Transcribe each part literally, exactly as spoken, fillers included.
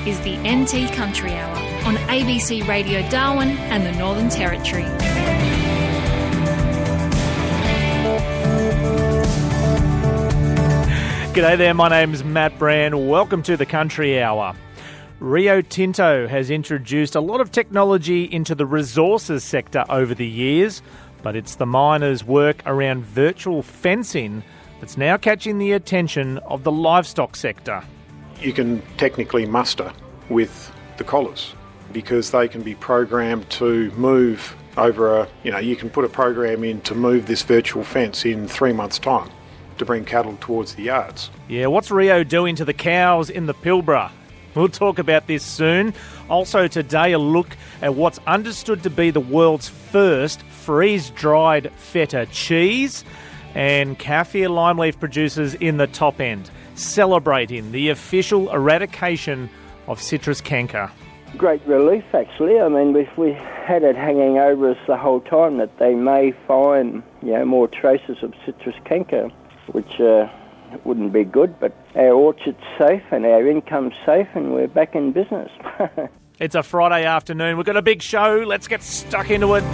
is the N T Country Hour on A B C Radio Darwin and the Northern Territory. G'day there, my name's Matt Brand. Welcome to the Country Hour. Rio Tinto has introduced a lot of technology into the resources sector over the years, but it's the miners' work around virtual fencing that's now catching the attention of the livestock sector. You can technically muster with the collars because they can be programmed to move over a, you know, you can put a program in to move this virtual fence in three months' time to bring cattle towards the yards. Yeah, what's Rio doing to the cows in the Pilbara? We'll talk about this soon. Also today, a look at what's understood to be the world's first freeze-dried feta cheese, and Kaffir lime leaf producers in the top end celebrating the official eradication of citrus canker. Great relief, actually. I mean, if we had it hanging over us the whole time that they may find, you know, more traces of citrus canker, which uh, wouldn't be good, but our orchard's safe and our income's safe and we're back in business. It's a Friday afternoon. We've got a big show. Let's get stuck into it.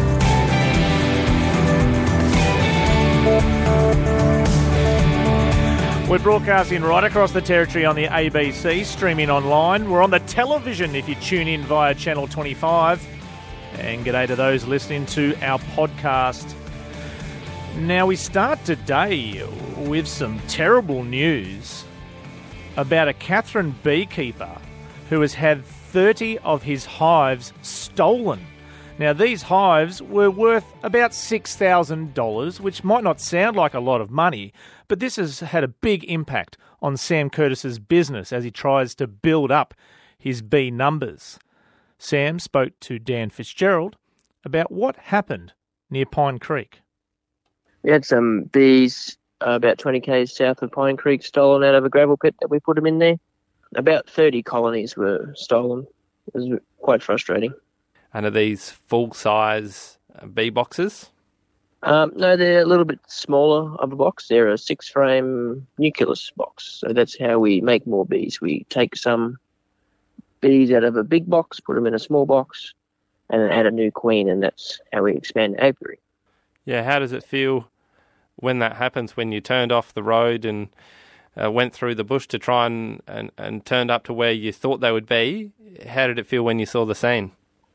We're broadcasting right across the territory on the A B C, streaming online. We're on the television if you tune in via Channel twenty-five. And g'day to those listening to our podcast. Now, we start today with some terrible news about a Katherine beekeeper who has had thirty of his hives stolen. Now, these hives were worth about six thousand dollars, which might not sound like a lot of money, but this has had a big impact on Sam Curtis's business as he tries to build up his bee numbers. Sam spoke to Dan Fitzgerald about what happened near Pine Creek. We had some bees uh, about twenty kays south of Pine Creek stolen out of a gravel pit that we put them in there. About thirty colonies were stolen. It was quite frustrating. And are these full-size bee boxes? Um, no, they're a little bit smaller of a box. They're a six-frame nucleus box. So that's how we make more bees. We take some bees out of a big box, put them in a small box, and then add a new queen, and that's how we expand apiary. Yeah, how does it feel when that happens, when you turned off the road and uh, went through the bush to try and, and, and turned up to where you thought they would be? How did it feel when you saw the scene?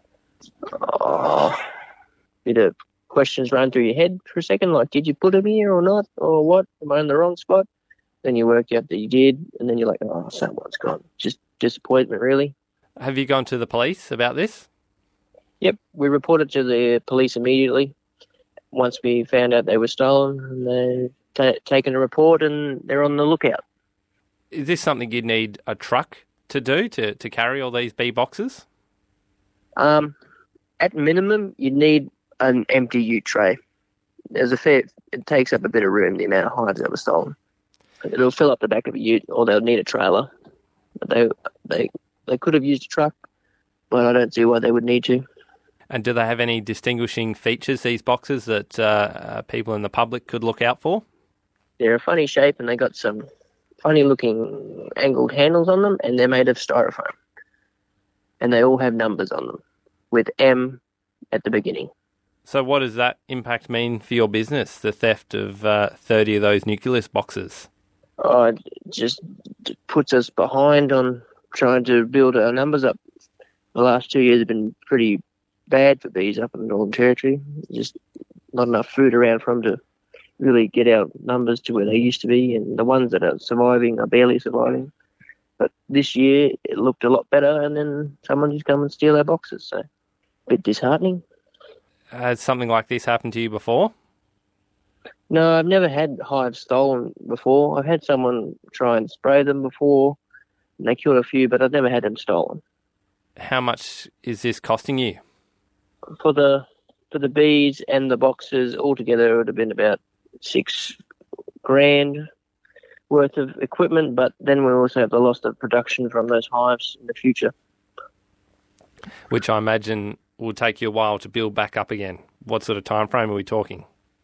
Oh, bit of questions run through your head for a second, like, did you put them here or not, or what? Am I in the wrong spot? Then you work out that you did, and then you're like, oh, someone's gone. Just disappointment, really. Have you gone to the police about this? Yep, we reported to the police immediately once we found out they were stolen, and they've ta- taken a report and they're on the lookout. Is this something you'd need a truck to do, to, to carry all these bee boxes? Um, at minimum, you need an empty ute tray. There's a fair, it takes up a bit of room, the amount of hives that were stolen. It'll fill up the back of a ute, or they'll need a trailer. But they they they could have used a truck, but I don't see why they would need to. And do they have any distinguishing features, these boxes, that uh, people in the public could look out for? They're a funny shape, and they got some funny-looking angled handles on them, and they're made of styrofoam. And they all have numbers on them, with M at the beginning. So what does that impact mean for your business, the theft of uh, thirty of those nucleus boxes? Oh, it just puts us behind on trying to build our numbers up. The last two years have been pretty bad for bees up in the Northern Territory. Just not enough food around for them to really get our numbers to where they used to be, and the ones that are surviving are barely surviving. But this year it looked a lot better, and then someone just come and steal our boxes, so a bit disheartening. Has something like this happened to you before? No, I've never had hives stolen before. I've had someone try and spray them before, and they killed a few, but I've never had them stolen. How much is this costing you? For the for the bees and the boxes altogether, it would have been about six grand worth of equipment, but then we also have the loss of production from those hives in the future. Which I imagine will take you a while to build back up again. What sort of time frame are we talking?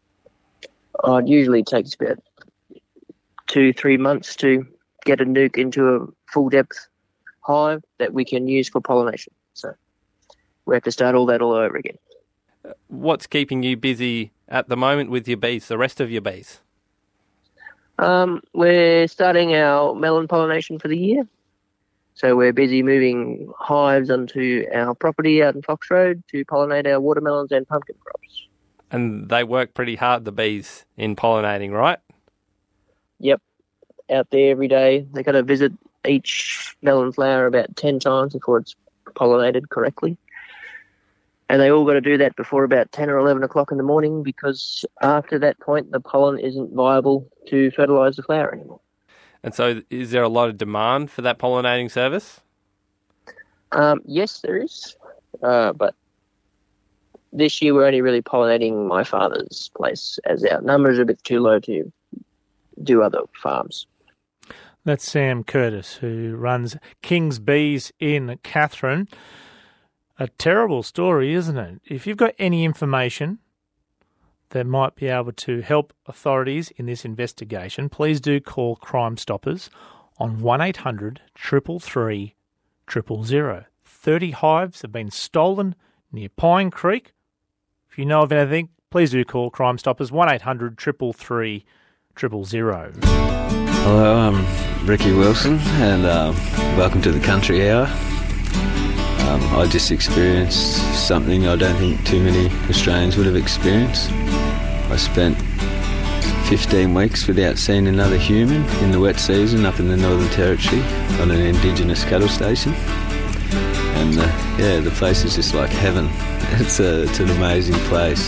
Oh, it usually takes about two, three months to get a nuke into a full depth hive that we can use for pollination. So we have to start all that all over again. What's keeping you busy at the moment with your bees, the rest of your bees? Um, we're starting our melon pollination for the year. So we're busy moving hives onto our property out in Fox Road to pollinate our watermelons and pumpkin crops. And they work pretty hard, the bees, in pollinating, right? Yep. Out there every day. They got to visit each melon flower about ten times before it's pollinated correctly. And they all got to do that before about ten or eleven o'clock in the morning, because after that point the pollen isn't viable to fertilise the flower anymore. And so is there a lot of demand for that pollinating service? Um, yes, there is. Uh, but this year we're only really pollinating my father's place, as our numbers are a bit too low to do other farms. That's Sam Curtis, who runs King's Bees in Katherine. A terrible story, isn't it? If you've got any information that might be able to help authorities in this investigation, please do call Crime Stoppers on one eight hundred, three three three, zero zero zero. thirty hives have been stolen near Pine Creek. If you know of anything, please do call Crime Stoppers, one eight hundred, three three three, zero zero zero. Hello, I'm Ricky Wilson, and um, welcome to the Country Hour. Um, I just experienced something I don't think too many Australians would have experienced. I spent fifteen weeks without seeing another human in the wet season up in the Northern Territory on an Indigenous cattle station. And uh, yeah, the place is just like heaven. It's, a, it's an amazing place.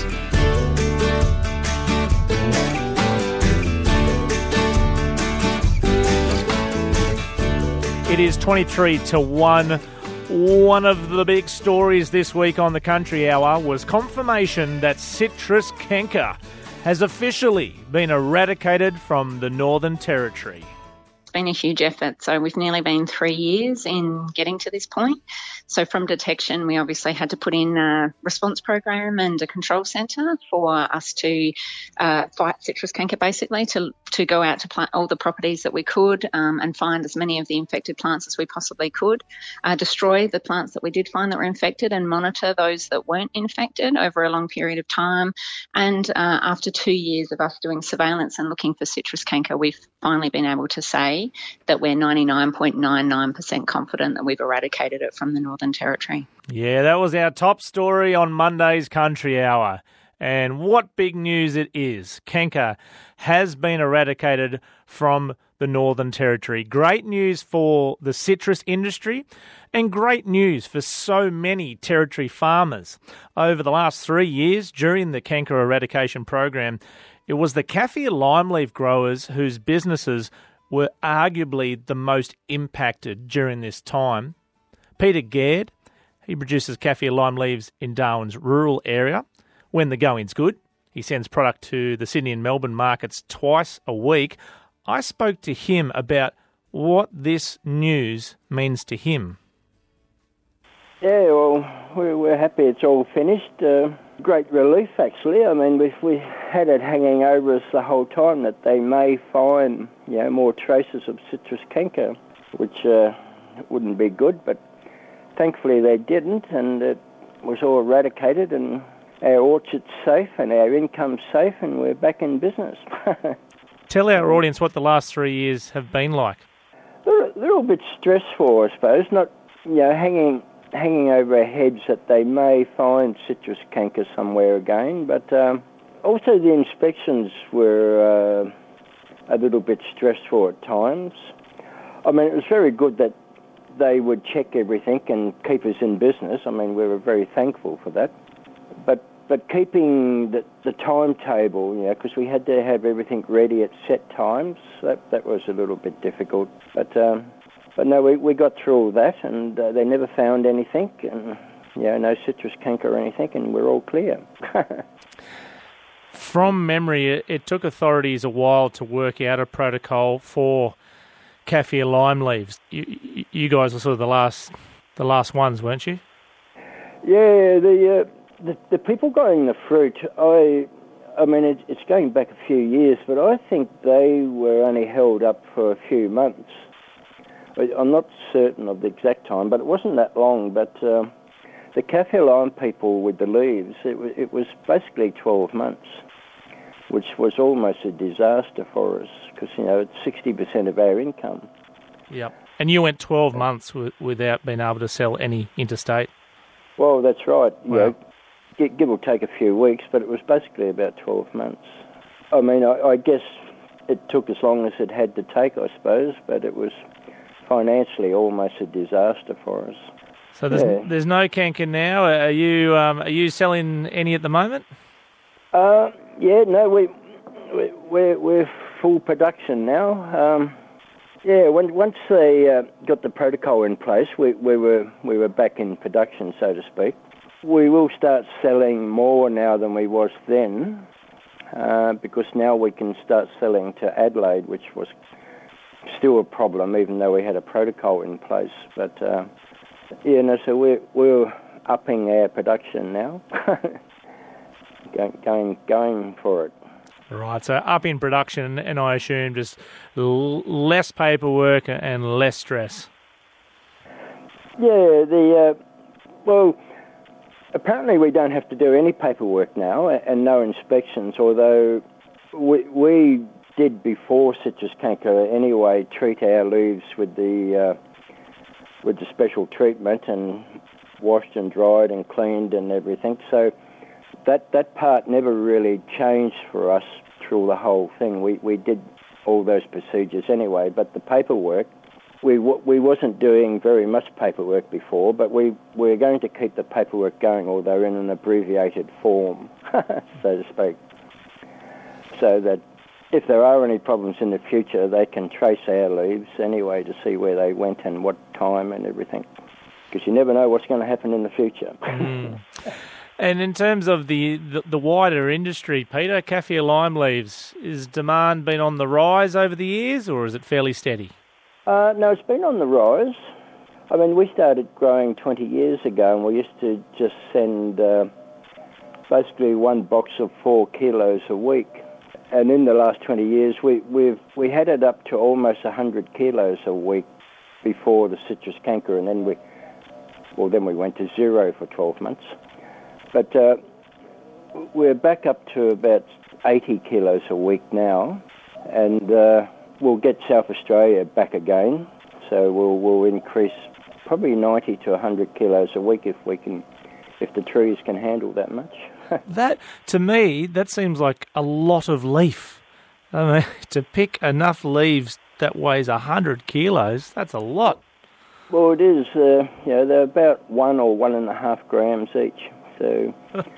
It is twenty-three to one. One of the big stories this week on the Country Hour was confirmation that citrus canker has officially been eradicated from the Northern Territory. It's been a huge effort. So we've nearly been three years in getting to this point. So from detection, we obviously had to put in a response program and a control centre for us to uh, fight citrus canker, basically, to to go out to plant all the properties that we could um, and find as many of the infected plants as we possibly could, uh, destroy the plants that we did find that were infected and monitor those that weren't infected over a long period of time. And uh, after two years of us doing surveillance and looking for citrus canker, we've finally been able to say that we're ninety-nine point nine nine percent confident that we've eradicated it from the Northern Territory. Yeah, that was our top story on Monday's Country Hour. And what big news it is. Canker has been eradicated from the Northern Territory. Great news for the citrus industry and great news for so many Territory farmers. Over the last three years, during the canker eradication program, it was the kaffir lime leaf growers whose businesses were arguably the most impacted during this time. Peter Gaird, he produces kaffir lime leaves in Darwin's rural area. When the going's good, he sends product to the Sydney and Melbourne markets twice a week. I spoke to him about what this news means to him. Yeah, well, we're happy it's all finished. Uh, great relief, actually. I mean, we we had it hanging over us the whole time that they may find, you know, more traces of citrus canker, which uh, wouldn't be good, but thankfully they didn't, and it was all eradicated, and our orchard's safe and our income's safe, and we're back in business. Tell our audience what the last three years have been like. They're a little bit stressful, I suppose, not, you know, hanging hanging over our heads that they may find citrus canker somewhere again, but um, also the inspections were uh, a little bit stressful at times. I mean, it was very good that they would check everything and keep us in business. I mean, we were very thankful for that. But but keeping the, the timetable, you know, because we had to have everything ready at set times, that that was a little bit difficult. But um, but no, we, we got through all that, and uh, they never found anything, and you know, no citrus canker or anything, and we're all clear. From memory, it, it took authorities a while to work out a protocol for kaffir lime leaves. You, you guys were sort of the last the last ones, weren't you? Yeah, the. Uh, The, the people growing the fruit, I, I mean, it, it's going back a few years, but I think they were only held up for a few months. I'm not certain of the exact time, but it wasn't that long. But uh, the Kaffir lime people with the leaves, it, w- it was basically twelve months, which was almost a disaster for us because, you know, it's sixty percent of our income. Yep. And you went twelve months w- without being able to sell any interstate? Well, that's right. You Wow. know, give, give or take a few weeks, but it was basically about twelve months. I mean, I, I guess it took as long as it had to take, I suppose, but it was financially almost a disaster for us. So there's Yeah. there's no canker now. Are you um, are you selling any at the moment? Uh, yeah, no, we, we we're we're full production now. Um, yeah, when, once they uh, got the protocol in place, we we were we were back in production, so to speak. We will start selling more now than we was then, uh, because now we can start selling to Adelaide, which was still a problem, even though we had a protocol in place. But uh, yeah, no, so we're we're upping our production now. Going, going, going for it. Right, so up in production, and I assume just l- less paperwork and less stress. Yeah, the uh, well, apparently we don't have to do any paperwork now, and no inspections. Although we we did before citrus canker anyway, treat our leaves with the uh, with the special treatment and washed and dried and cleaned and everything. So. That that part never really changed for us through the whole thing. We we did all those procedures anyway, but the paperwork, we we wasn't doing very much paperwork before, but we we're going to keep the paperwork going, although in an abbreviated form, so to speak, so that if there are any problems in the future, they can trace our leaves anyway to see where they went and what time and everything, because you never know what's going to happen in the future. Mm. And in terms of the, the, the wider industry, Peter, Kaffir lime leaves, is demand been on the rise over the years, or is it fairly steady? Uh, no, it's been on the rise. I mean, we started growing twenty years ago, and we used to just send uh, basically one box of four kilos a week. And in the last twenty years, we we've we had it up to almost one hundred kilos a week before the citrus canker, and then we well then we went to zero for twelve months. But uh, we're back up to about eighty kilos a week now, and uh, we'll get South Australia back again. So we'll we'll increase probably ninety to one hundred kilos a week if we can, if the trees can handle that much. That, to me, that seems like a lot of leaf. I mean, to pick enough leaves that weighs one hundred kilos, that's a lot. Well, it is. Uh, you know, they're about one or one and a half grams each. So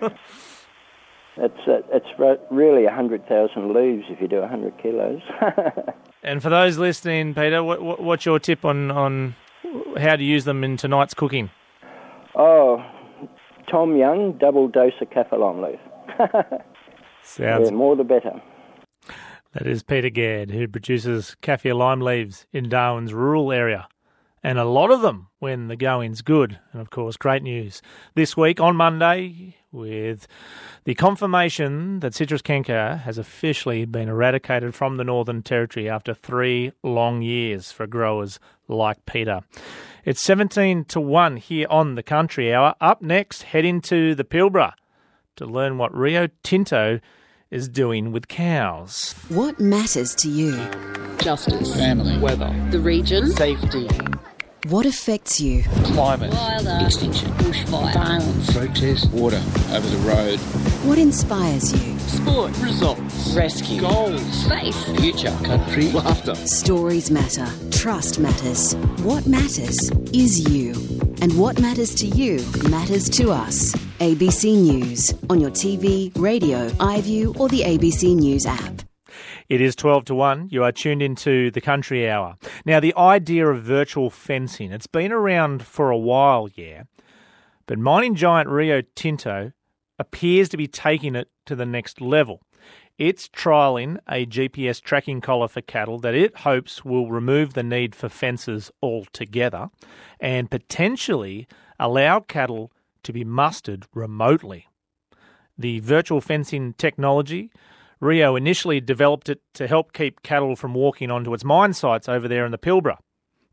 that's uh, it's really one hundred thousand leaves if you do one hundred kilos. And for those listening, Peter, what, what, what's your tip on, on how to use them in tonight's cooking? Oh, Tom Young, double dose of Kaffir lime leaf. Sounds... Yeah, more the better. That is Peter Gaird, who produces Kaffir lime leaves in Darwin's rural area. And a lot of them when the going's good. And, of course, great news this week on Monday with the confirmation that citrus canker has officially been eradicated from the Northern Territory after three long years for growers like Peter. It's seventeen to one here on the Country Hour. Up next, head into the Pilbara to learn what Rio Tinto is doing with cows. What matters to you? Justice. Family. Weather. The region. Safety. What affects you? Climate. Wilder. Extinction. Bushfire. Violence. Protest. Water. Over the road. What inspires you? Sport. Results. Rescue. Goals. Space. Future. Country. Laughter. Stories matter. Trust matters. What matters is you. And what matters to you matters to us. A B C News on your T V, radio, iView or the A B C News app. It is twelve to one. You are tuned into the Country Hour. Now, the idea of virtual fencing, it's been around for a while, yeah, but mining giant Rio Tinto appears to be taking it to the next level. It's trialling a G P S tracking collar for cattle that it hopes will remove the need for fences altogether and potentially allow cattle to be mustered remotely. The virtual fencing technology, Rio initially developed it to help keep cattle from walking onto its mine sites over there in the Pilbara.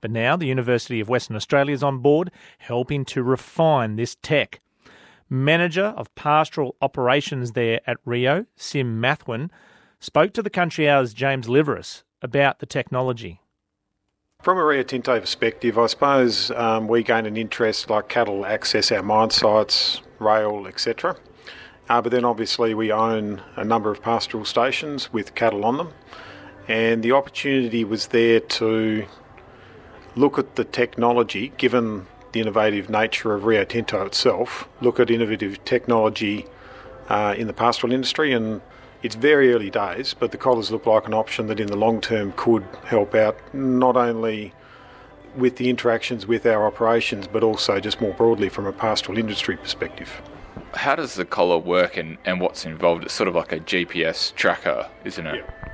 But now the University of Western Australia is on board, helping to refine this tech. Manager of Pastoral Operations there at Rio, Sim Mathwin, spoke to the Country Hour's James Liveris about the technology. From a Rio Tinto perspective, I suppose um, we gain an interest like cattle access our mine sites, rail, et cetera. Uh, but then obviously we own a number of pastoral stations with cattle on them, and the opportunity was there to look at the technology, given the innovative nature of Rio Tinto itself, look at innovative technology uh, in the pastoral industry, and it's very early days, but the collars look like an option that in the long term could help out not only with the interactions with our operations, but also just more broadly from a pastoral industry perspective. How does the collar work and, and what's involved? It's sort of like a G P S tracker, isn't it? Yeah.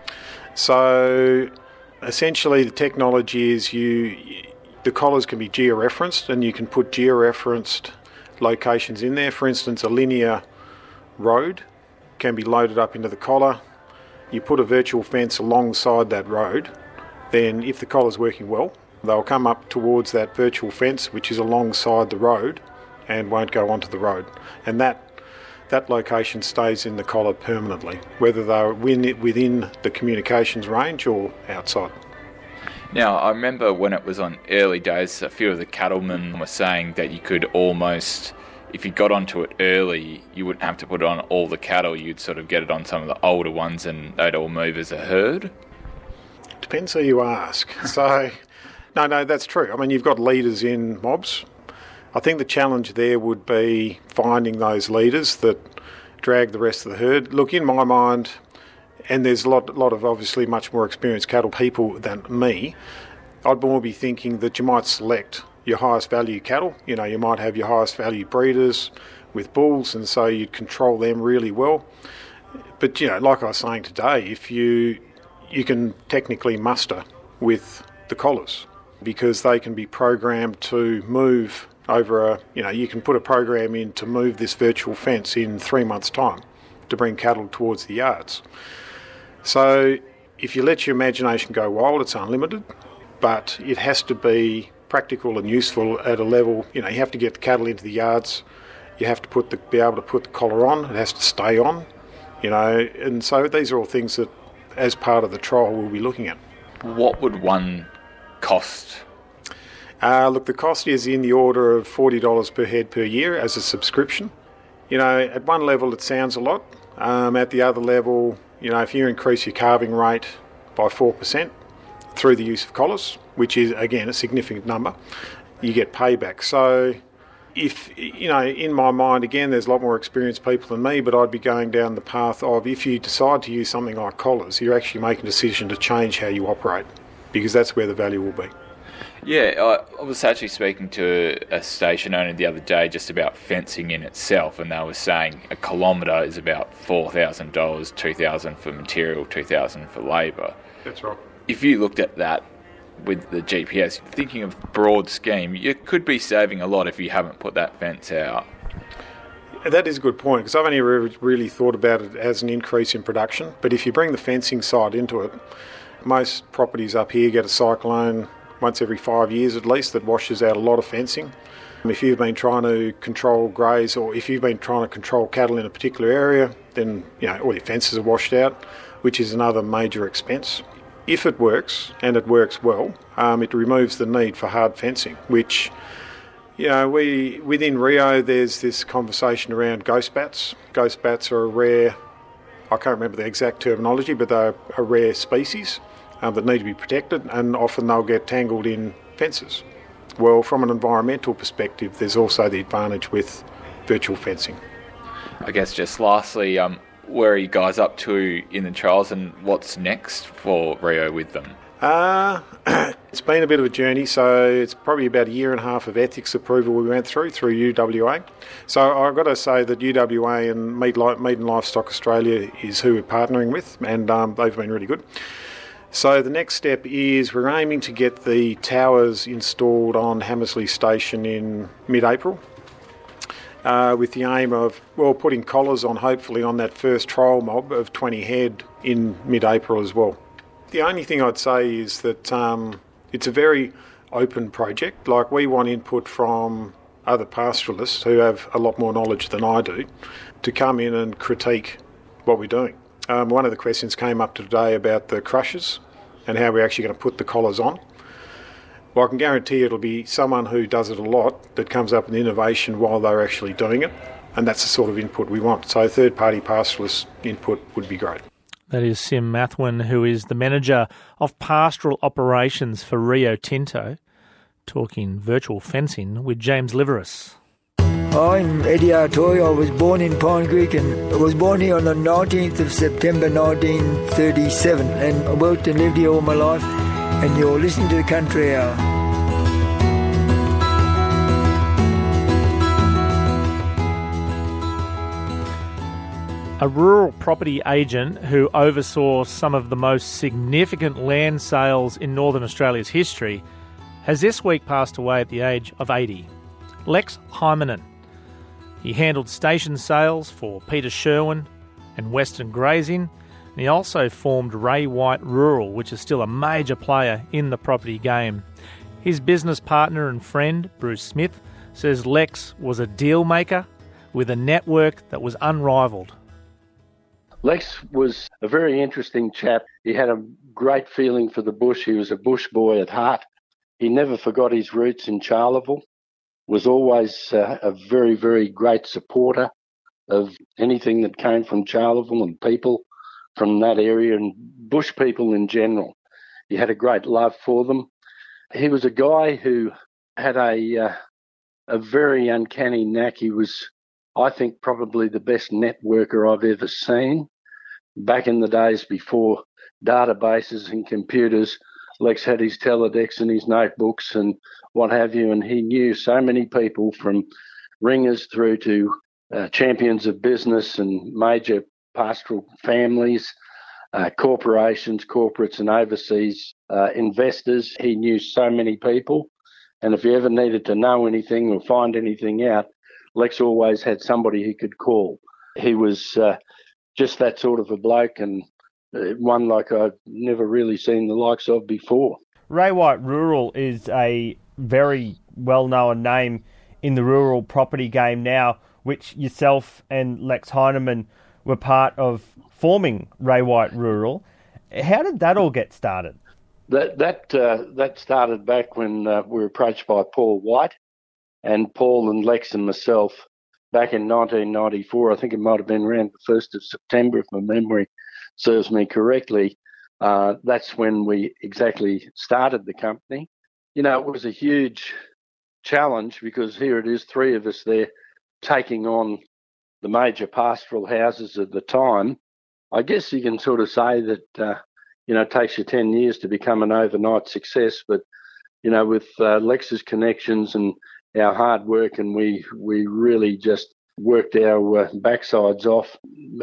So essentially the technology is you, the collars can be georeferenced, and you can put georeferenced locations in there. For instance, a linear road can be loaded up into the collar. You put a virtual fence alongside that road, then if the collar's working well, they'll come up towards that virtual fence, which is alongside the road, and won't go onto the road. And that that location stays in the collar permanently, whether they're within the communications range or outside. Now, I remember when it was on early days, a few of the cattlemen were saying that you could almost, if you got onto it early, you wouldn't have to put it on all the cattle. You'd sort of get it on some of the older ones and they'd all move as a herd. Depends who you ask. So, no, no, that's true. I mean, you've got leaders in mobs. I think the challenge there would be finding those leaders that drag the rest of the herd. Look, in my mind, and there's a lot, lot of obviously much more experienced cattle people than me, I'd more be thinking that you might select your highest value cattle. You know, you might have your highest value breeders with bulls, and so you'd control them really well. But, you know, like I was saying today, if you you can technically muster with the collars because they can be programmed to move over a, you know, you can put a program in to move this virtual fence in three months' time to bring cattle towards the yards. So if you let your imagination go wild, it's unlimited, but it has to be practical and useful at a level. You know, you have to get the cattle into the yards, you have to put the, be able to put the collar on, it has to stay on, you know, and so these are all things that as part of the trial we'll be looking at. What would one cost? Uh, look, the cost is in the order of forty dollars per head per year as a subscription. You know, at one level it sounds a lot. Um, at the other level, you know, if you increase your calving rate by four percent through the use of collars, which is, again, a significant number, you get payback. So if, you know, in my mind, again, there's a lot more experienced people than me, but I'd be going down the path of if you decide to use something like collars, you're actually making a decision to change how you operate, because that's where the value will be. Yeah, I was actually speaking to a station owner the other day just about fencing in itself, and they were saying a kilometre is about four thousand dollars, two thousand dollars for material, two thousand dollars for labour. That's right. If you looked at that with the G P S, thinking of broad scheme, you could be saving a lot if you haven't put that fence out. That is a good point, because I've only re- really thought about it as an increase in production, but if you bring the fencing side into it, most properties up here get a cyclone once every five years at least that washes out a lot of fencing. If you've been trying to control greys, or if you've been trying to control cattle in a particular area, then, you know, all your fences are washed out, which is another major expense. If it works, and it works well, um, it removes the need for hard fencing, which, you know, we within Rio there's this conversation around ghost bats. Ghost bats are a rare, I can't remember the exact terminology, but they're a rare species Um, that need to be protected, and often they'll get tangled in fences. Well, from an environmental perspective, there's also the advantage with virtual fencing. I guess just lastly, um, where are you guys up to in the trials, and what's next for Rio with them? Uh, it's been a bit of a journey, so it's probably about a year and a half of ethics approval we went through, through U W A. So I've got to say that U W A and Meat, Meat and Livestock Australia is who we're partnering with, and um, they've been really good. So the next step is we're aiming to get the towers installed on Hamersley Station in mid-April, uh, with the aim of, well, putting collars on hopefully on that first trial mob of twenty head in mid-April as well. The only thing I'd say is that um, it's a very open project. Like, we want input from other pastoralists who have a lot more knowledge than I do to come in and critique what we're doing. Um, one of the questions came up today about the crushers and how we're actually going to put the collars on. Well, I can guarantee it'll be someone who does it a lot that comes up with innovation while they're actually doing it, and that's the sort of input we want. So third-party pastoralist input would be great. That is Sim Mathwin, who is the Manager of Pastoral Operations for Rio Tinto, talking virtual fencing with James Liveris. I'm Eddie Artoy. I was born in Pine Creek and I was born here on the nineteenth of September nineteen thirty-seven, and I worked and lived here all my life, and you're listening to the Country Hour. A rural property agent who oversaw some of the most significant land sales in Northern Australia's history has this week passed away at the age of eighty. Lex Hymanen. He handled station sales for Peter Sherwin and Western Grazing, and he also formed Ray White Rural, which is still a major player in the property game. His business partner and friend, Bruce Smith, says Lex was a deal maker with a network that was unrivalled. Lex was a very interesting chap. He had a great feeling for the bush. He was a bush boy at heart. He never forgot his roots in Charleville, was always uh, a very, very great supporter of anything that came from Charleville and people from that area and bush people in general. He had a great love for them. He was a guy who had a uh, a very uncanny knack. He was, I think, probably the best networker I've ever seen. Back in the days before databases and computers, Lex had his teledex and his notebooks and what have you, and he knew so many people from ringers through to uh, champions of business and major pastoral families, uh, corporations, corporates and overseas uh, investors. He knew so many people, and if he ever needed to know anything or find anything out, Lex always had somebody he could call. He was uh, just that sort of a bloke, and uh, one like I've never really seen the likes of before. Ray White Rural is a very well-known name in the rural property game now, which yourself and Lex Hyneman were part of forming Ray White Rural. How did that all get started? That that uh, that started back when uh, we were approached by Paul White, and Paul and Lex and myself back in nineteen ninety-four. I think it might have been around the first of September, if my memory serves me correctly. Uh, that's when we exactly started the company. You know, it was a huge challenge because here it is, three of us there taking on the major pastoral houses at the time. I guess you can sort of say that, uh, you know, it takes you ten years to become an overnight success. But, you know, with uh, Lex's connections and our hard work, and we, we really just worked our uh, backsides off.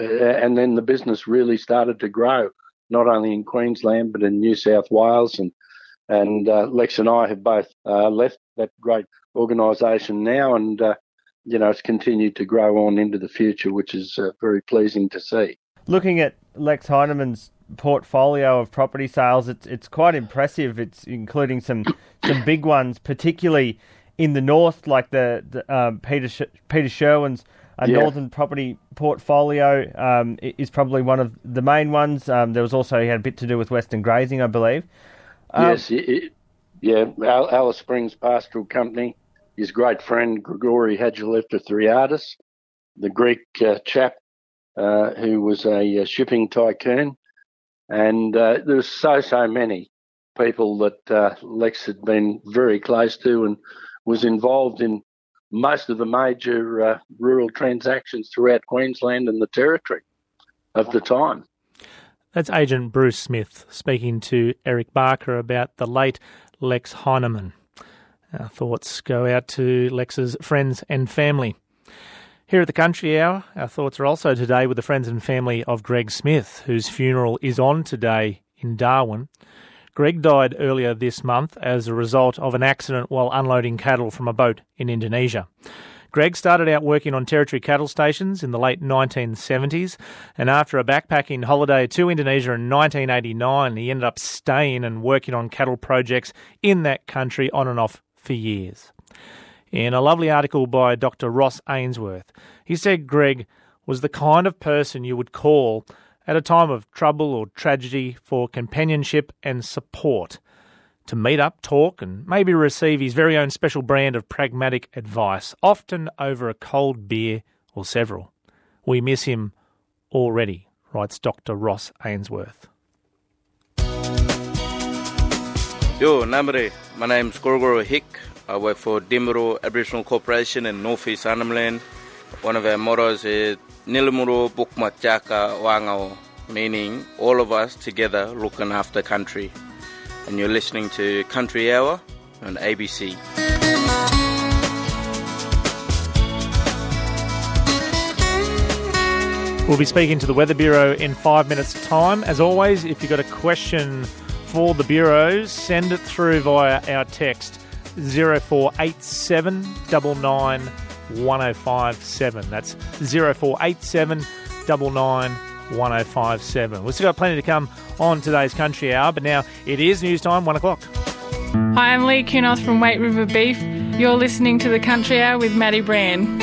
And then the business really started to grow, not only in Queensland, but in New South Wales. And And uh, Lex and I have both uh, left that great organisation now, and, uh, you know, it's continued to grow on into the future, which is uh, very pleasing to see. Looking at Lex Hyneman's portfolio of property sales, it's it's quite impressive. It's including some some big ones, particularly in the north, like the, the um, Peter Sh- Peter Sherwin's uh, yeah. Northern property portfolio um, is probably one of the main ones. Um, there was also, he had a bit to do with Western Grazing, I believe. Um, yes, it, yeah, Al- Alice Springs Pastoral Company, his great friend Grigori Hadjileftithriadis, the Greek uh, chap uh, who was a, a shipping tycoon, and uh, there was so, so many people that uh, Lex had been very close to and was involved in most of the major uh, rural transactions throughout Queensland and the Territory of the time. That's Agent Bruce Smith speaking to Eric Barker about the late Lex Hyneman. Our thoughts go out to Lex's friends and family. Here at the Country Hour, our thoughts are also today with the friends and family of Greg Smith, whose funeral is on today in Darwin. Greg died earlier this month as a result of an accident while unloading cattle from a boat in Indonesia. Greg started out working on Territory cattle stations in the late nineteen seventies, and after a backpacking holiday to Indonesia in nineteen eighty-nine, he ended up staying and working on cattle projects in that country on and off for years. In a lovely article by Doctor Ross Ainsworth, he said Greg was the kind of person you would call at a time of trouble or tragedy for companionship and support, to meet up, talk and maybe receive his very own special brand of pragmatic advice, often over a cold beer or several. We miss him already, writes Doctor Ross Ainsworth. Yo, Namre, my name's Gorgoro Hick. I work for Dimuro Aboriginal Corporation in North East Arnhem Land. One of our mottos is Nilimuro Bukmat Jaka Wangao, meaning all of us together looking after country. And you're listening to Country Hour on A B C. We'll be speaking to the Weather Bureau in five minutes' time. As always, if you've got a question for the Bureaus, send it through via our text zero four eight seven nine nine one oh five seven. That's zero four eight seven nine nine one oh five seven. We've still got plenty to come on today's Country Hour, but now it is news time, one o'clock. Hi, I'm Lee Kunoth from Weight River Beef. You're listening to the Country Hour with Maddie Brand.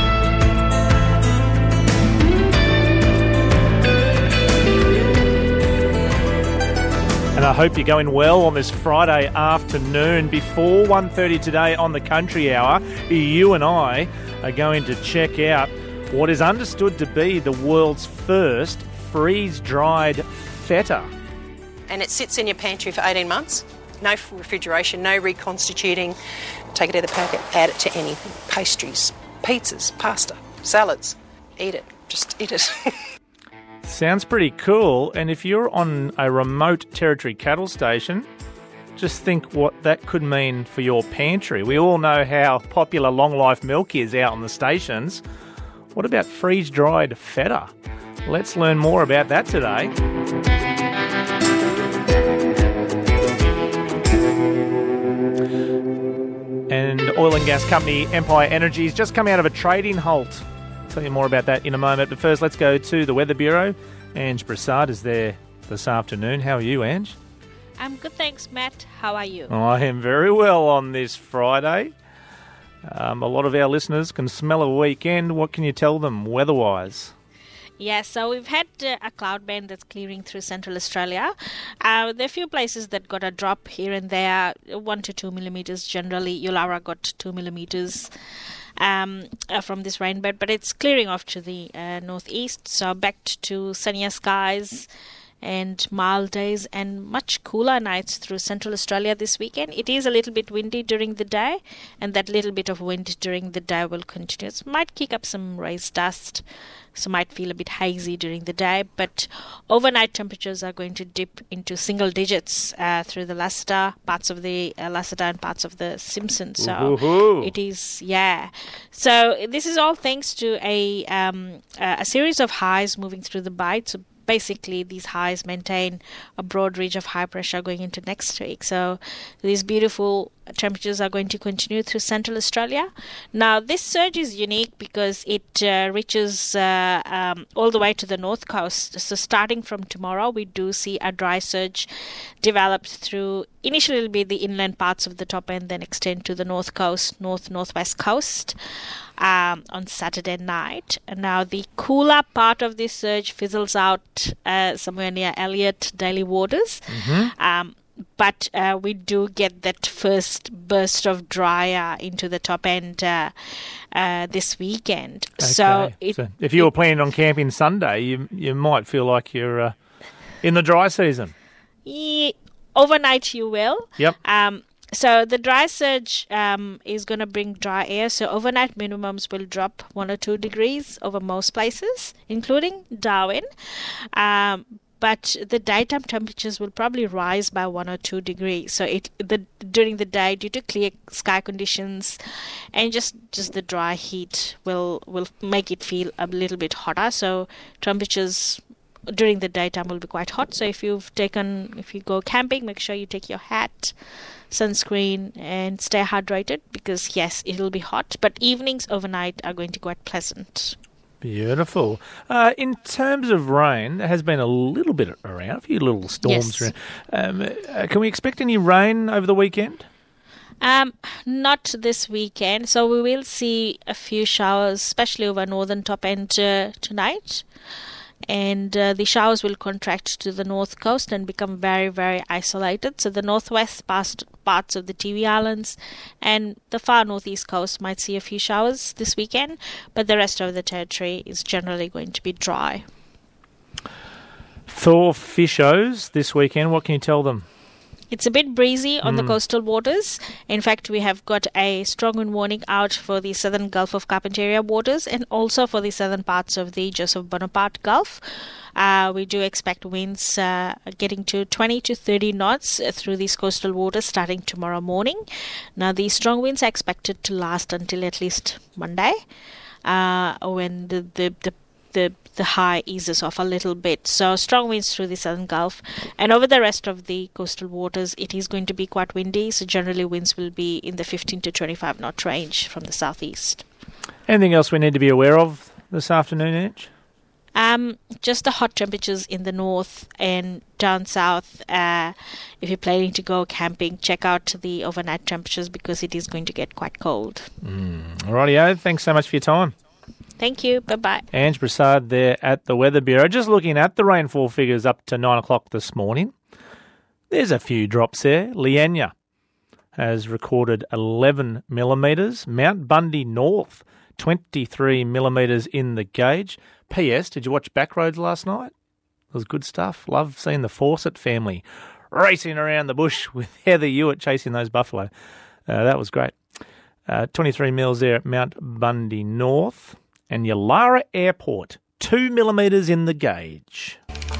And I hope you're going well on this Friday afternoon. Before one thirty today on the Country Hour, you and I are going to check out what is understood to be the world's first freeze-dried feta. And it sits in your pantry for eighteen months. No refrigeration, no reconstituting. Take it out of the packet, add it to anything. Pastries, pizzas, pasta, salads. Eat it. Just eat it. Sounds pretty cool. And if you're on a remote Territory cattle station, just think what that could mean for your pantry. We all know how popular long life milk is out on the stations. What about freeze-dried feta? Let's learn more about that today. And oil and gas company Empire Energy has just come out of a trading halt. I'll tell you more about that in a moment. But first, let's go to the Weather Bureau. Ange Broussard is there this afternoon. How are you, Ange? I'm good, thanks, Matt. How are you? I am very well on this Friday. Um, a lot of our listeners can smell a weekend. What can you tell them weather-wise? Yeah, so we've had uh, a cloud band that's clearing through central Australia. Uh, there are a few places that got a drop here and there, one to two millimetres generally. Yulara got two millimetres um, uh, from this rainbed, but it's clearing off to the uh, northeast. So back to sunnier skies and mild days and much cooler nights through central Australia this weekend. It is a little bit windy during the day, and that little bit of wind during the day will continue. It might kick up some raised dust, so might feel a bit hazy during the day, but overnight temperatures are going to dip into single digits uh, through the Lassiter, parts of the uh, Lassiter and parts of the Simpson. So Ooh-hoo. It is, yeah. So this is all thanks to a um, a series of highs moving through the bight. So basically, these highs maintain a broad ridge of high pressure going into next week. So these beautiful temperatures are going to continue through central Australia. Now, this surge is unique because it uh, reaches uh, um, all the way to the north coast. So starting from tomorrow, we do see a dry surge developed through, initially it'll be the inland parts of the top end, then extend to the north coast, north, northwest coast. Um, on Saturday night. Now, the cooler part of this surge fizzles out uh, somewhere near Elliot, Daly Waters. Mm-hmm. Um, but uh, we do get that first burst of dry air into the top end uh, uh, this weekend. Okay. So, it, so if you were planning on camping Sunday, you you might feel like you're uh, in the dry season. Yeah, overnight you will. Yep. Um, So the dry surge um, is going to bring dry air. So overnight minimums will drop one or two degrees over most places, including Darwin. Um, but the daytime temperatures will probably rise by one or two degrees. So it the during the day, due to clear sky conditions and just, just the dry heat will will make it feel a little bit hotter. So temperatures during the daytime will be quite hot. So if you've taken, if you go camping, make sure you take your hat, sunscreen, and stay hydrated, because yes, it'll be hot. But evenings overnight are going to be quite pleasant. Beautiful. Uh, in terms of rain, there has been a little bit around, a few little storms Yes. around. Um, uh, can we expect any rain over the weekend? Um, not this weekend. So we will see a few showers, especially over northern top end uh, tonight. And uh, the showers will contract to the north coast and become very, very isolated. So the northwest past parts of the T V Islands and the far northeast coast might see a few showers this weekend, but the rest of the territory is generally going to be dry. For fishers this weekend, what can you tell them? It's a bit breezy on Mm. the coastal waters. In fact, we have got a strong wind warning out for the southern Gulf of Carpentaria waters and also for the southern parts of the Joseph Bonaparte Gulf. Uh, we do expect winds uh, getting to twenty to thirty knots through these coastal waters starting tomorrow morning. Now, these strong winds are expected to last until at least Monday, uh, when the, the, the The, the high eases off a little bit. So strong winds through the southern Gulf, and over the rest of the coastal waters it is going to be quite windy, so generally winds will be in the fifteen to twenty-five knot range from the southeast. Anything else we need to be aware of this afternoon, Ange? Um, just the hot temperatures in the north and down south. Uh, if you're planning to go camping, check out the overnight temperatures because it is going to get quite cold. Mm. Rightio, thanks so much for your time. Thank you. Bye-bye. Ange Broussard there at the Weather Bureau. Just looking at the rainfall figures up to nine o'clock this morning. There's a few drops there. Leanya has recorded eleven millimetres. Mount Bundy North, twenty-three millimetres in the gauge. P S, did you watch Backroads last night? It was good stuff. Love seeing the Fawcett family racing around the bush with Heather Hewitt chasing those buffalo. Uh, that was great. Uh, twenty-three mils there at Mount Bundy North. And Yulara Airport, two millimetres in the gauge.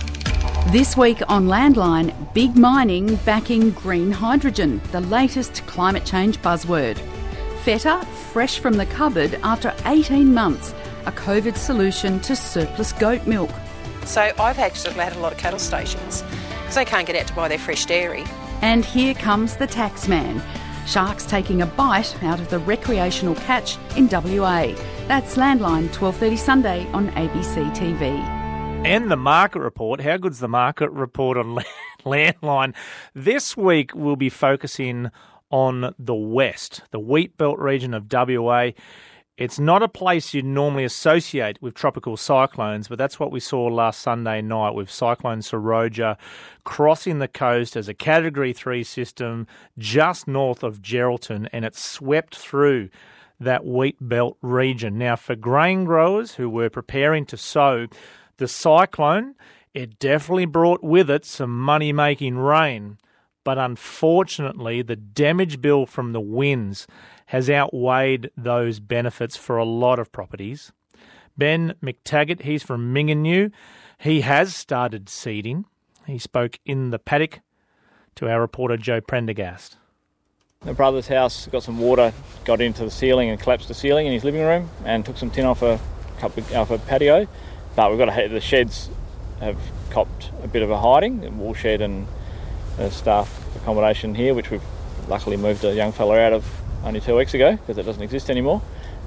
This week on Landline, big mining backing green hydrogen, the latest climate change buzzword. Feta, fresh from the cupboard after eighteen months, a COVID solution to surplus goat milk. So I've actually had a lot of cattle stations because they can't get out to buy their fresh dairy. And here comes the tax man. Sharks taking a bite out of the recreational catch in W A. That's Landline, twelve thirty Sunday on A B C T V. And the market report. How good's the market report on Landline? This week we'll be focusing on the west, the wheat belt region of W A. It's not a place you'd normally associate with tropical cyclones, but that's what we saw last Sunday night with Cyclone Seroja crossing the coast as a Category three system just north of Geraldton, and it swept through that wheat belt region. Now, for grain growers who were preparing to sow, the cyclone, it definitely brought with it some money-making rain, but unfortunately the damage bill from the winds has outweighed those benefits for a lot of properties. Ben McTaggart, he's from Mingenew. He has started seeding. He spoke in the paddock to our reporter Joe Prendergast. My brother's house got some water, got into the ceiling and collapsed the ceiling in his living room and took some tin off a, off a patio. But we've got a, the sheds have copped a bit of a hiding, the wool shed and the staff accommodation here, which we've luckily moved a young fella out of only two weeks ago because it doesn't exist anymore.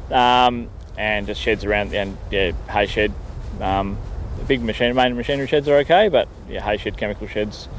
Um, and just sheds around, and yeah, hay shed. Um, the big machine, main machinery sheds are okay, but yeah, hay shed, chemical sheds,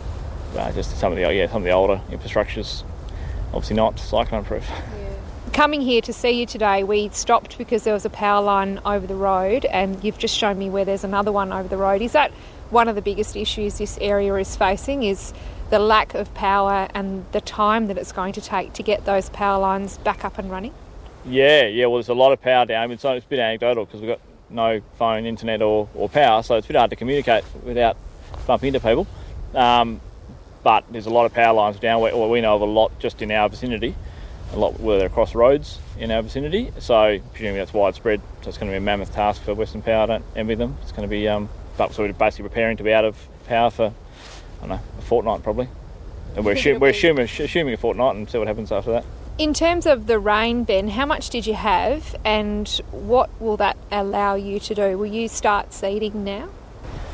uh, just some of the yeah some of the older infrastructures, obviously not cyclone proof. Coming here to see you today, we stopped because there was a power line over the road, and you've just shown me where there's another one over the road. Is that one of the biggest issues this area is facing, is the lack of power and the time that it's going to take to get those power lines back up and running? Yeah, yeah. Well, there's a lot of power down. It's, it's a bit anecdotal because we've got no phone, internet or, or power, so it's a bit hard to communicate without bumping into people. Um, but there's a lot of power lines down. Where, well, we know of a lot just in our vicinity, a lot where they're across roads in our vicinity. So presumably that's widespread. So it's going to be a mammoth task for Western Power. I don't envy them. It's going to be, um, but so we're basically preparing to be out of power for, I don't know, a fortnight probably. And we're, assume, we're assuming, assuming a fortnight and see what happens after that. In terms of the rain, Ben, how much did you have and what will that allow you to do? Will you start seeding now?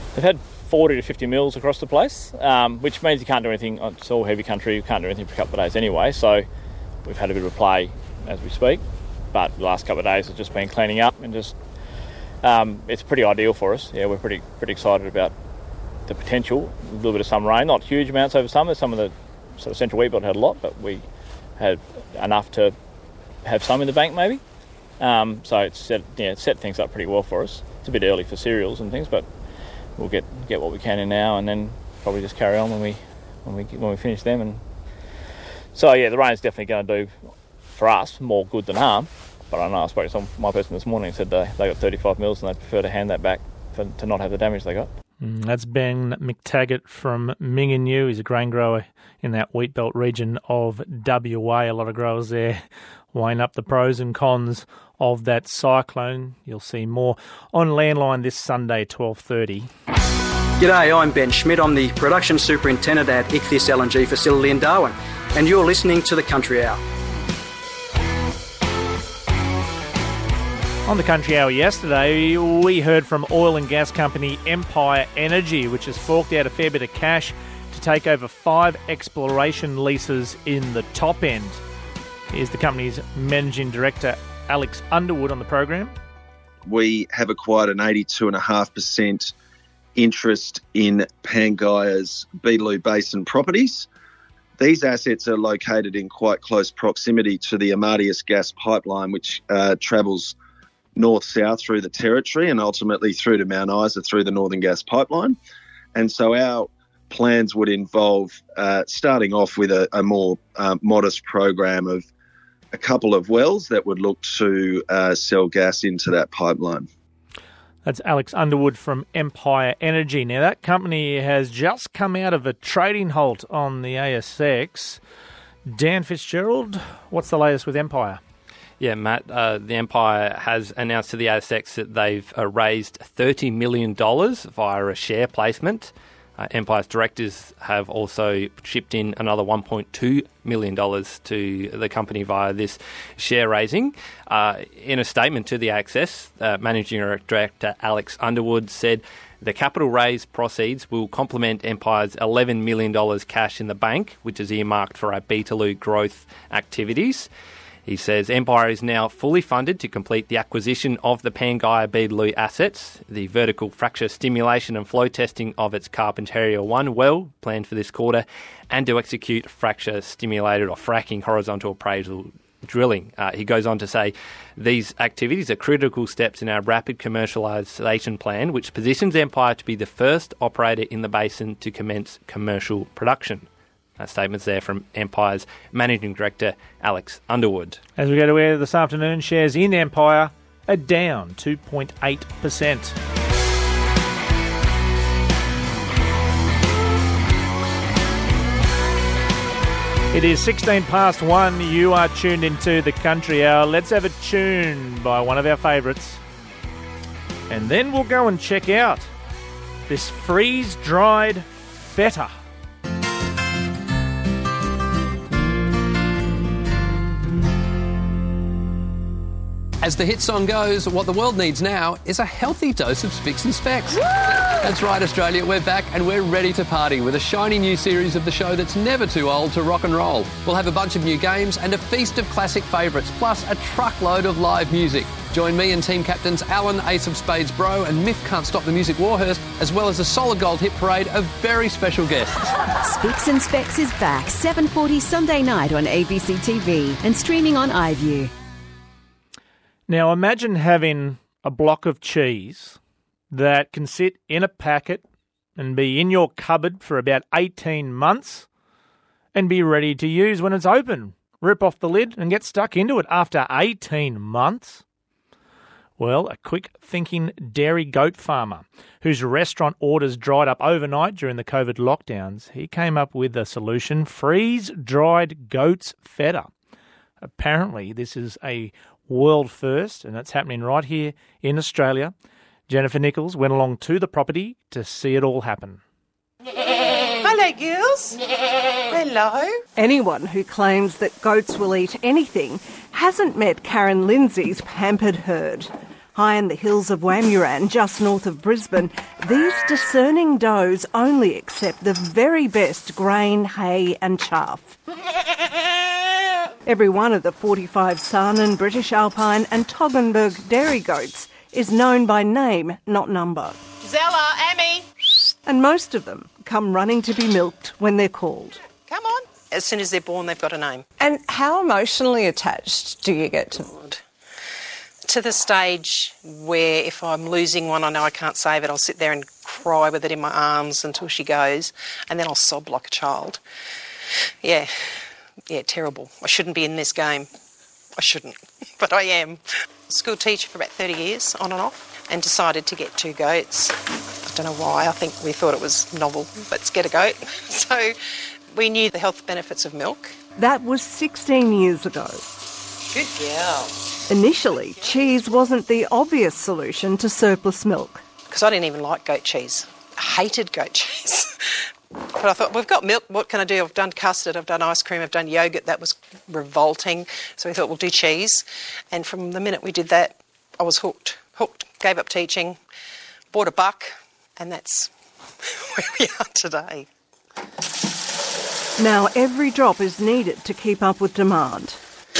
they've had forty to fifty mils across the place, um, which means you can't do anything. It's all heavy country, you can't do anything for a couple of days anyway, so we've had a bit of a play as we speak, but the last couple of days has just been cleaning up and just um, it's pretty ideal for us. Yeah, we're pretty pretty excited about the potential. A little bit of some rain, not huge amounts over summer. Some of the sort of central wheat belt had a lot, but we had enough to have some in the bank maybe. Um, so it's set, yeah, it's set things up pretty well for us. It's a bit early for cereals and things, but we'll get get what we can in now, and then probably just carry on when we when we when we finish them. And so yeah, the rain's definitely going to do for us more good than harm. But I know I spoke to some, my person this morning and said they they got thirty-five mils and they prefer to hand that back for, to not have the damage they got. Mm, that's Ben McTaggart from Mingenew. He's a grain grower in that wheat belt region of W A. A lot of growers there weighing up the pros and cons of that cyclone. You'll see more on Landline this Sunday, twelve thirty. G'day, I'm Ben Schmidt. I'm the production superintendent at Ichthys L N G facility in Darwin, and you're listening to the Country Hour. On the Country Hour yesterday, we heard from oil and gas company Empire Energy, which has forked out a fair bit of cash to take over five exploration leases in the top end. Here's the company's managing director, Alex Underwood, on the program. We have acquired an eighty-two point five percent interest in Pangaia's Beetaloo Basin properties. These assets are located in quite close proximity to the Amadeus gas pipeline, which uh, travels north-south through the territory and ultimately through to Mount Isa through the Northern Gas Pipeline. And so our plans would involve uh, starting off with a, a more uh, modest program of a couple of wells that would look to uh, sell gas into that pipeline. That's Alex Underwood from Empire Energy. Now, that company has just come out of a trading halt on the A S X. Dan Fitzgerald, what's the latest with Empire? Yeah, Matt, uh, the Empire has announced to the A S X that they've uh, raised thirty million dollars via a share placement. Uh, Empire's directors have also chipped in another one point two million dollars to the company via this share raising. Uh, in a statement to the A S X, uh, Managing Director Alex Underwood said the capital raise proceeds will complement Empire's eleven million dollars cash in the bank, which is earmarked for our Beetaloo growth activities. He says Empire is now fully funded to complete the acquisition of the Pangaea Beetaloo assets, the vertical fracture stimulation and flow testing of its Carpentaria one well planned for this quarter, and to execute fracture stimulated or fracking horizontal appraisal drilling. Uh, he goes on to say these activities are critical steps in our rapid commercialisation plan, which positions Empire to be the first operator in the basin to commence commercial production. Uh, statements there from Empire's Managing Director, Alex Underwood. As we go to air this afternoon, shares in Empire are down two point eight percent. It is sixteen past one. You are tuned into the Country Hour. Let's have a tune by one of our favourites. And then we'll go and check out this freeze-dried feta. As the hit song goes, what the world needs now is a healthy dose of Spicks and Specs. Woo! That's right, Australia, we're back and we're ready to party with a shiny new series of the show that's never too old to rock and roll. We'll have a bunch of new games and a feast of classic favourites, plus a truckload of live music. Join me and team captains Alan, Ace of Spades Bro and Miff Can't Stop the Music Warhurst, as well as a solid gold hit parade of very special guests. Spicks and Specs is back, seven forty Sunday night on A B C T V and streaming on iView. Now imagine having a block of cheese that can sit in a packet and be in your cupboard for about eighteen months and be ready to use when it's open. Rip off the lid and get stuck into it after eighteen months. Well, a quick-thinking dairy goat farmer whose restaurant orders dried up overnight during the COVID lockdowns, he came up with a solution: freeze-dried goat's feta. Apparently, this is a world first, and it's happening right here in Australia. Jennifer Nichols went along to the property to see it all happen. Hello, girls. Hello. Anyone who claims that goats will eat anything hasn't met Karen Lindsay's pampered herd. High in the hills of Wamuran, just north of Brisbane, these discerning does only accept the very best grain, hay and chaff. Every one of the forty-five Saanen, British Alpine and Toggenburg dairy goats is known by name, not number. Zella, Amy. And most of them come running to be milked when they're called. Come on. As soon as they're born, they've got a name. And how emotionally attached do you get to them? To the stage where if I'm losing one, I know I can't save it, I'll sit there and cry with it in my arms until she goes, and then I'll sob like a child. Yeah, yeah, terrible. I shouldn't be in this game. I shouldn't, but I am. School teacher for about thirty years, on and off, and decided to get two goats. I don't know why, I think we thought it was novel, let's get a goat. So we knew the health benefits of milk. That was sixteen years ago. Good girl. Initially, cheese wasn't the obvious solution to surplus milk. Because I didn't even like goat cheese. I hated goat cheese. But I thought, we've got milk, what can I do? I've done custard, I've done ice cream, I've done yoghurt. That was revolting. So we thought, we'll do cheese. And from the minute we did that, I was hooked. Hooked, gave up teaching, bought a buck, and that's where we are today. Now every drop is needed to keep up with demand.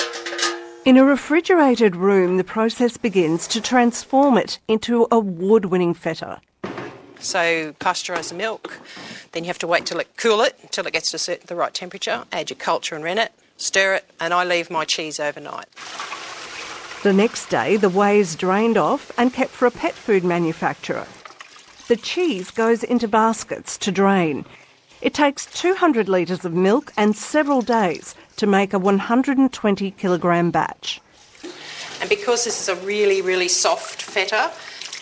In a refrigerated room, the process begins to transform it into award-winning feta. So pasteurise the milk, then you have to wait till it cool it, until it gets to the right temperature, add your culture and rennet, stir it, and I leave my cheese overnight. The next day, the whey is drained off and kept for a pet food manufacturer. The cheese goes into baskets to drain. It takes two hundred litres of milk and several days to make a one hundred twenty kilogram batch. And because this is a really, really soft feta,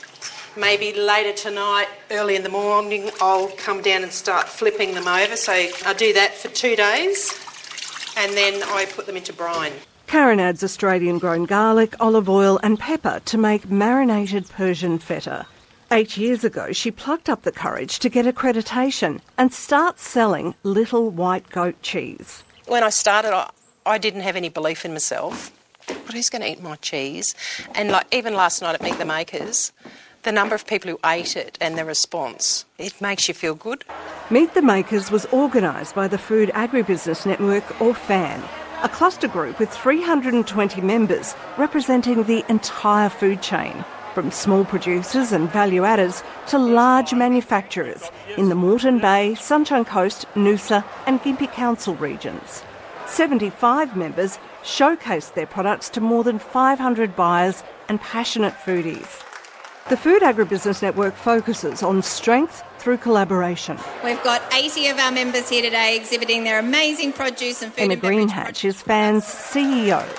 maybe later tonight, early in the morning, I'll come down and start flipping them over. So I do that for two days and then I put them into brine. Karen adds Australian-grown garlic, olive oil and pepper to make marinated Persian feta. Eight years ago, she plucked up the courage to get accreditation and start selling little white goat cheese. When I started, I, I didn't have any belief in myself. But who's going to eat my cheese? And like even last night at Meet the Makers, the number of people who ate it and the response, it makes you feel good. Meet the Makers was organised by the Food Agribusiness Network, or FAN, a cluster group with three hundred twenty members representing the entire food chain, from small producers and value-adders to large manufacturers in the Moreton Bay, Sunshine Coast, Noosa and Gympie Council regions. seventy-five members showcased their products to more than five hundred buyers and passionate foodies. The Food Agribusiness Network focuses on strength through collaboration. We've got eighty of our members here today exhibiting their amazing produce and food Emma and beverage. Greenhatch is FAN's C E O.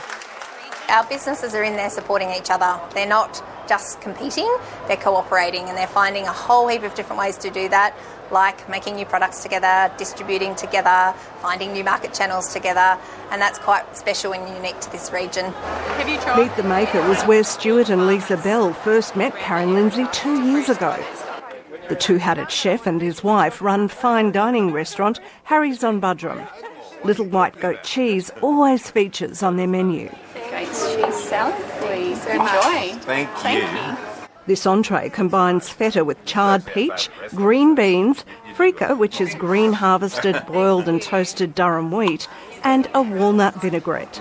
Our businesses are in there supporting each other. They're not just competing, they're cooperating, and they're finding a whole heap of different ways to do that, like making new products together, distributing together, finding new market channels together, and that's quite special and unique to this region. Have you tried? Meet the Maker was where Stuart and Lisa Bell first met Karen Lindsay two years ago. The two-hatted chef and his wife run fine dining restaurant Harry's on Buderim. Little white goat cheese always features on their menu. Goat's cheese salad, please. Enjoy. Thank you. Thank you. This entree combines feta with charred peach, green beans, freekeh, which is green harvested, boiled and toasted Durham wheat, and a walnut vinaigrette.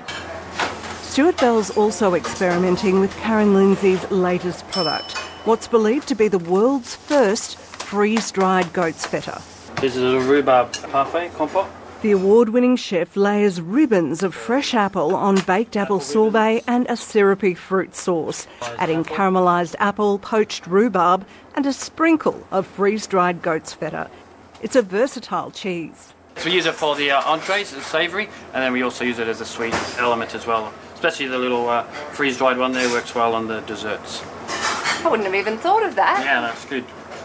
Stuart Bell's also experimenting with Karen Lindsay's latest product, what's believed to be the world's first freeze-dried goat's feta. This is a rhubarb parfait compote. The award-winning chef layers ribbons of fresh apple on baked apple sorbet and a syrupy fruit sauce, adding caramelised apple, poached rhubarb and a sprinkle of freeze-dried goat's feta. It's a versatile cheese. So we use it for the uh, entrees, it's savoury, and then we also use it as a sweet element as well. Especially the little uh, freeze-dried one there works well on the desserts. I wouldn't have even thought of that. Yeah, that's good.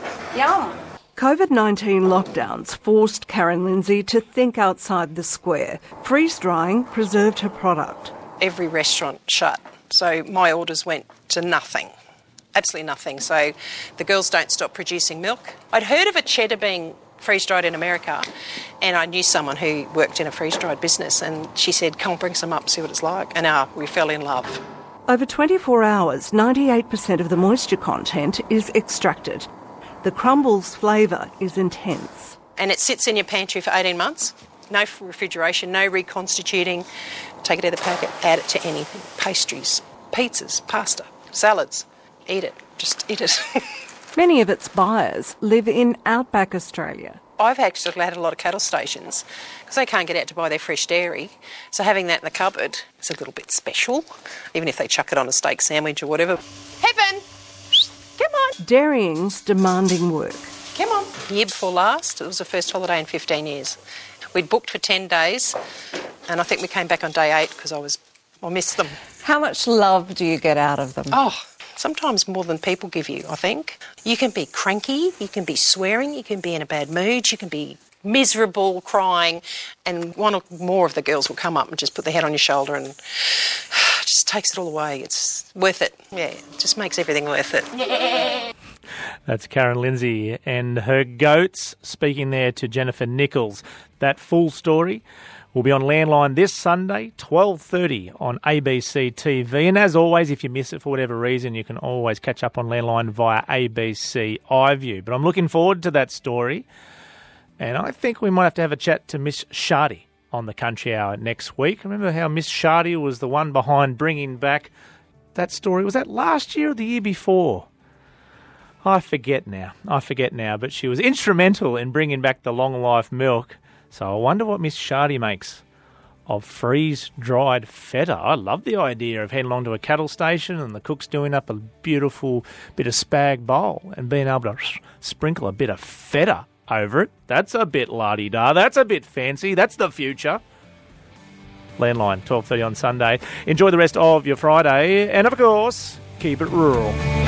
Yum. COVID nineteen lockdowns forced Karen Lindsay to think outside the square. Freeze-drying preserved her product. Every restaurant shut, so my orders went to nothing, absolutely nothing. So the girls don't stop producing milk. I'd heard of a cheddar being freeze-dried in America, and I knew someone who worked in a freeze-dried business, and she said, come bring some up, see what it's like. And uh, we fell in love. Over twenty-four hours, ninety-eight percent of the moisture content is extracted. The crumble's flavour is intense. And it sits in your pantry for eighteen months. No refrigeration, no reconstituting. Take it out of the packet, add it to anything. Pastries, pizzas, pasta, salads. Eat it. Just eat it. Many of its buyers live in outback Australia. I've actually had a lot of cattle stations because they can't get out to buy their fresh dairy. So having that in the cupboard is a little bit special, even if they chuck it on a steak sandwich or whatever. Heaven! Come on! Dairying's demanding work. Come on. Year before last, it was the first holiday in fifteen years. We'd booked for ten days and I think we came back on day eight because I was, I missed them. How much love do you get out of them? Oh, sometimes more than people give you, I think. You can be cranky, you can be swearing, you can be in a bad mood, you can be miserable, crying, and one or more of the girls will come up and just put their head on your shoulder and just takes it all away. It's worth it. Yeah, it just makes everything worth it. That's Karen Lindsay and her goats speaking there to Jennifer Nichols. That full story will be on Landline this Sunday, twelve thirty on A B C T V. And as always, if you miss it for whatever reason, you can always catch up on Landline via A B C iView. But I'm looking forward to that story. And I think we might have to have a chat to Miss Shardy on the Country Hour next week. Remember how Miss Shardy was the one behind bringing back that story? Was that last year or the year before? I forget now. I forget now. But she was instrumental in bringing back the long life milk. So I wonder what Miss Shardy makes of freeze-dried feta. I love the idea of heading along to a cattle station and the cook's doing up a beautiful bit of spag bowl and being able to sprinkle a bit of feta over it. That's a bit la-di-da. That's a bit fancy. That's the future. Landline, twelve thirty on Sunday. Enjoy the rest of your Friday. And, of course, keep it rural.